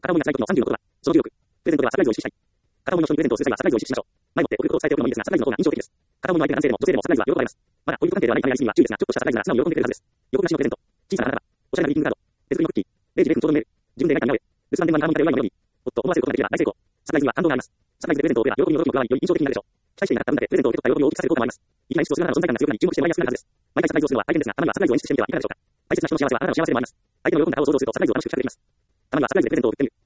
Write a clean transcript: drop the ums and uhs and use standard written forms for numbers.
片方には最高の30のことは、その16。プレゼントではサプライズを意識したい。片方の人にプレゼントをする際はサプライズを意識しましょう。前もって送ることを伝えておくのもいいですが、サプライズの方が印象的です。片方の相手が男性でも女性でもサプライズは喜ばれます。まだ、恋人関係ではない姉や娘には注意ですが、ちょっとしたサプライズなら素直に喜んでくれるはずです。横なしのプレゼント。小さな花束。おしゃれなグリーティングカード。手作りのクッキー。0時0分ちょうどのメール。自分で描いた似顔絵。留守番電話に頼みたい弱いのに。おっと、思わせることができれば大成功。サプライズには感動があります。サプライズでプレゼントを送れば、喜びも喜びも加わり、より印象的になるでしょう。期待していなかった分だけプレゼントを受け取った喜びを大きくさせる効果もあります。いきなり質をするあなたの存在感が強くなり、注目してもらいやすくなるはずです。毎回サプライズをするのは大変ですが、たまにはサプライズを演出してみてはいかがでしょうか。大切な人の幸せはあなたの幸せでもあります。相手の喜んだ顔を想像するとサプライズを楽しく感じてきます。たまにはサプライズでプレゼントを送ってみる。